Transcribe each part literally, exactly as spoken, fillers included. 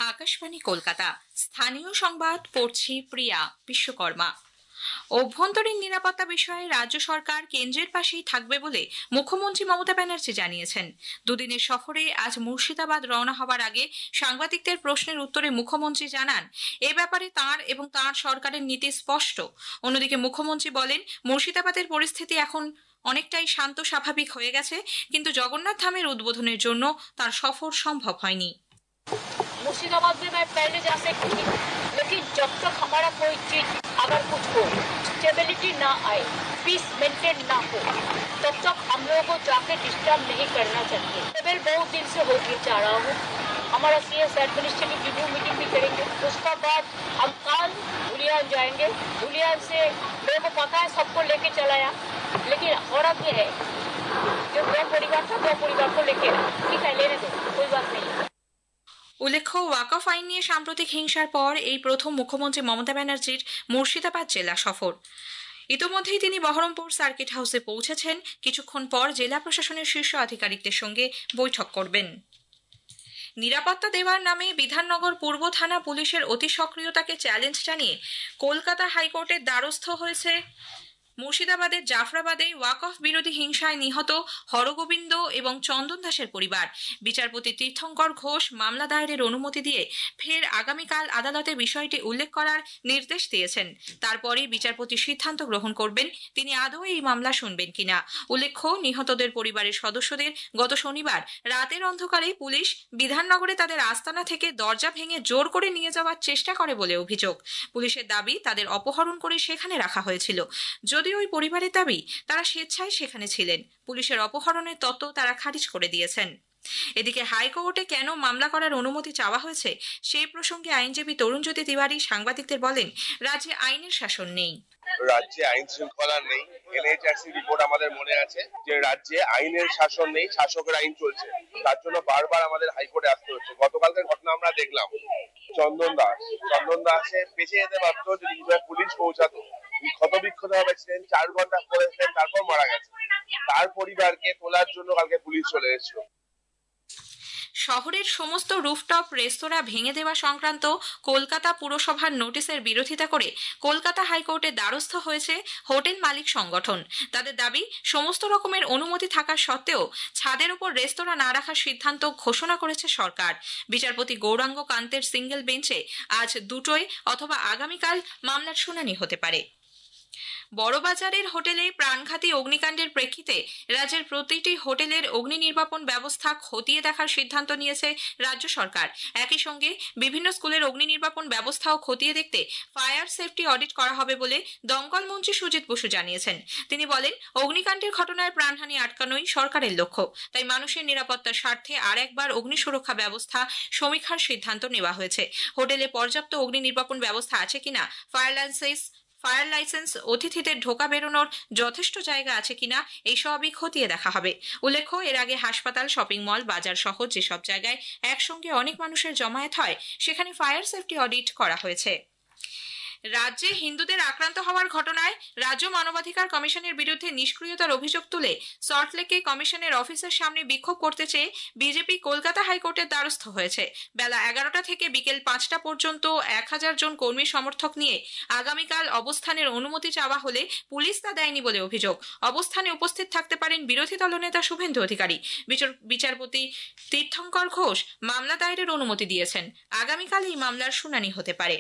আকাশবাণী কলকাতা। স্থানীয় সংবাদ পড়ছি প্রিয়া বিশ্বকর্মা। অভ্যন্তরীণ নিরাপত্তা বিষয়ে রাজ্য সরকার কেন্দ্রের পাশেই থাকবে বলে মুখ্যমন্ত্রী মমতা ব্যানার্জি জানিয়েছেন। দুদিনের সফরে আজ মুর্শিদাবাদ রওনা হওয়ার আগে সাংবাদিকদের প্রশ্নের উত্তরে মুখ্যমন্ত্রী জানান, এ ব্যাপারে তাঁর এবং তাঁর সরকারের নীতি স্পষ্ট। অন্যদিকে মুখ্যমন্ত্রী বলেন, মুর্শিদাবাদের পরিস্থিতি এখন অনেকটাই শান্ত স্বাভাবিক হয়ে গেছে, কিন্তু জগন্নাথ ধামের উদ্বোধনের জন্য তার সফর সম্ভব হয়নি। मुर्शिदाबाद में मैं पहले जा सकती थी, लेकिन जब तक हमारा कोई चीज अगर कुछ हो, स्टेबिलिटी ना आए, पीस मेंटेन ना हो, तब तक हम लोगों को जाके डिस्टर्ब नहीं करना चाहिए। मैं बहुत दिन से हो गया जा रहा हूँ। हमारा C S administrative review meeting भी करेंगे, उसका बाद हम कल धुलियान जाएंगे। धुलियान से मेरे को पता है सबको लेके चलाया, लेकिन औरत ये है जो दो परिवार था, दो परिवार को लेके ठीक है, लेने दो, कोई बात नहीं। উল্লেখ্য, ওয়াকফ আইন নিয়ে সাম্প্রতিক হিংসার পর এই প্রথম মুখ্যমন্ত্রী মমতা ব্যানার্জির মুর্শিদাবাদ জেলা সফর। ইতোমধ্যেই তিনি বহরমপুর সার্কিট হাউসে পৌঁছেছেন। কিছুক্ষণ পর জেলা প্রশাসনের শীর্ষ আধিকারিকদের সঙ্গে বৈঠক করবেন। নিরাপত্তা দেওয়ার নামে বিধাননগর পূর্ব থানা পুলিশের অতি সক্রিয়তাকে চ্যালেঞ্জ জানিয়ে কলকাতা হাইকোর্টের দ্বারস্থ হয়েছে মুর্শিদাবাদের জাফরাবাদে ওয়াকফ বিরোধী হিংসায় নিহত হরগোবিন্দ এবং চন্দন দাসের পরিবার। বিচারপতি তীর্থঙ্কর ঘোষ মামলা দায়েরের অনুমতি দিয়ে ফের আগামীকাল আদালতে বিষয়টি উল্লেখ করার নির্দেশ দিয়েছেন। তারপরে বিচারপতি সিদ্ধান্ত গ্রহণ করবেন তিনি আদৌ এই মামলা শুনবেন কিনা। উল্লেখ্য, নিহতদের পরিবারের সদস্যদের গত শনিবার রাতের অন্ধকারে পুলিশ বিধাননগরে তাদের আস্তানা থেকে দরজা ভেঙে জোর করে নিয়ে যাওয়ার চেষ্টা করে বলে অভিযোগ। পুলিশের দাবি, তাদের অপহরণ করে সেখানে রাখা হয়েছিল। যদিও ওই পরিবারের দাবি, তারা স্বেচ্ছায় সেখানে ছিলেন। পুলিশের অপহরণের তত্ত্ব তারা খারিজ করে দিয়েছেন। এদিকে হাইকোর্টে কেন মামলা করার অনুমতি চাওয়া হয়েছে সেই প্রসঙ্গে আইনজীবী তরুণজ্যোতি তিওয়ারি সাংবাদিকদের বলেন, রাজ্যে আইনের শাসন নেই। রাজ্যে আইন শৃঙ্খলা নেই। N H R C report আমাদের মনে আছে যে রাজ্যে আইনের শাসন নেই, শাসকের আইন চলছে। তার জন্য বারবার আমাদের হাইকোর্টে আসতে হচ্ছে। গতকালকের ঘটনা আমরা দেখলাম, চন্দন দাস চন্দন দাসে বেঁচে যেতে পারত যদি পুলিশ পৌঁছাতো। ক্ষতবিক্ষত ভাবে ছিলেন, চার ঘন্টা পড়েছিলেন, তারপর মারা গেছে। তার পরিবারকে তোলার জন্য কালকে পুলিশ চলে এসেছিল। শহরের সমস্ত রুফটপ রেস্তোরাঁ ভেঙে দেওয়া সংক্রান্ত কলকাতা পুরসভার নোটিশের বিরোধিতা করে কলকাতা হাইকোর্টের দ্বারস্থ হয়েছে হোটেল মালিক সংগঠন। তাদের দাবি, সমস্ত রকমের অনুমতি থাকা সত্ত্বেও ছাদের উপর রেস্তোরাঁ না রাখার সিদ্ধান্ত ঘোষণা করেছে সরকার। বিচারপতি গৌরাঙ্গ কান্তের সিঙ্গেল বেঞ্চে আজ দুটোই অথবা আগামীকাল মামলার শুনানি হতে পারে। বড়বাজারের হোটেলে প্রাণঘাতী অগ্নিকাণ্ডের প্রেক্ষিতে রাজ্যের প্রতিটি হোটেলের অগ্নি নির্বাপন ব্যবস্থা খতিয়ে দেখার সিদ্ধান্ত নিয়েছে রাজ্য সরকার। একই সঙ্গে বিভিন্ন স্কুলের অগ্নি নির্বাপন ব্যবস্থাও খতিয়ে দেখতে ফায়ার সেফটি অডিট করা হবে বলে দমকল মন্ত্রী সুজিত বসু জানিয়েছেন। তিনি বলেন, অগ্নিকাণ্ডের ঘটনায় প্রাণহানি আটকানোই সরকারের লক্ষ্য। তাই মানুষের নিরাপত্তার স্বার্থে আর একবার অগ্নি সুরক্ষা ব্যবস্থা সমীক্ষার সিদ্ধান্ত নেওয়া হয়েছে। হোটেলে পর্যাপ্ত অগ্নি নির্বাপন ব্যবস্থা আছে কিনা, ফায়ার লাইসেন্স ফায়ার লাইসেন্স অতিথিদের ঢোকা বেরোনোর যথেষ্ট জায়গা আছে কিনা, এই সবই খতিয়ে দেখা হবে। উল্লেখ্য, এর আগে হাসপাতাল, শপিং মল, বাজার সহ যেসব জায়গায় একসঙ্গে অনেক মানুষের জমায়েত হয় সেখানে ফায়ার সেফটি অডিট করা হয়েছে। রাজ্যে হিন্দুদের আক্রান্ত হওয়ার ঘটনায় রাজ্য মানবাধিকার কমিশনের বিরুদ্ধে নিষ্ক্রিয়তার অভিযোগ তুলে সল্টলেকে কমিশনের অফিসের সামনে বিক্ষোভ করতে চেয়ে বিজেপি কলকাতা হাইকোর্টের দ্বারস্থ হয়েছে। বেলা এগারোটা থেকে বিকেল পাঁচটা পর্যন্ত এক হাজার জন কর্মী সমর্থক নিয়ে আগামীকাল অবস্থানের অনুমতি চাওয়া হলে পুলিশ তা দেয়নি বলে অভিযোগ। অবস্থানে উপস্থিত থাকতে পারেন বিরোধী দলনেতা শুভেন্দু অধিকারী। বিচারপতি তীর্থঙ্কর ঘোষ মামলা দায়েরের অনুমতি দিয়েছেন। আগামীকাল এই মামলার শুনানি হতে পারে।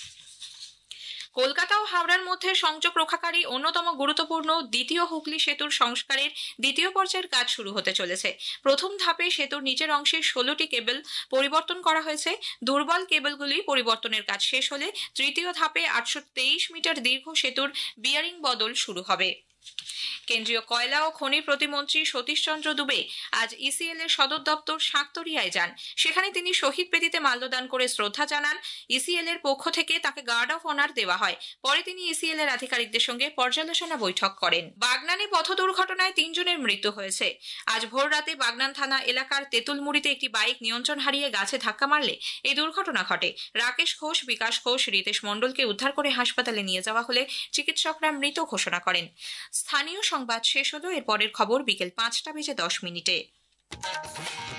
কলকাতা ও হাওড়ার মধ্যে সংযোগ রক্ষাকারী অন্যতম গুরুত্বপূর্ণ দ্বিতীয় হুগলি সেতুর সংস্কারের দ্বিতীয় পর্যায়ের কাজ শুরু হতে চলেছে। প্রথম ধাপে সেতুর নিচের অংশে ষোলোটি কেবল পরিবর্তন করা হয়েছে। দুর্বল কেবলগুলি পরিবর্তনের কাজ শেষ হলে তৃতীয় ধাপে আটশো তেইশ মিটার দীর্ঘ সেতুর বিয়ারিং বদল শুরু হবে। কেন্দ্রীয় কয়লা ও খনি প্রতিমন্ত্রী সতীশ চন্দ্র দুবে আজ ইসিএল এর সদর দপ্তর সাঁকতরিয়ায় যান। সেখানে তিনি শহীদ বেদিতে মাল্যদান করে শ্রদ্ধা জানান। ইসিএল এর পক্ষ থেকে তাকে গার্ড অফ অনার দেওয়া হয়। পরে তিনি ইসিএল এর আধিকারিকদের সঙ্গে পর্যালোচনা বৈঠক করেন। বাগনানে পথ দুর্ঘটনায় তিনজনের মৃত্যু হয়েছে। আজ ভোর রাতে বাগনান থানা এলাকার তেঁতুলমুড়িতে একটি বাইক নিয়ন্ত্রণ হারিয়ে গাছে ধাক্কা মারলে এই দুর্ঘটনা ঘটে। রাকেশ ঘোষ, বিকাশ ঘোষ, রিতেশ মণ্ডলকে উদ্ধার করে হাসপাতালে নিয়ে যাওয়া হলে চিকিৎসকরা মৃত ঘোষণা করেন। স্থানীয় সংবাদ শেষ হলো। এর পরের খবর বিকেল পাঁচটা বেজে দশ মিনিটে।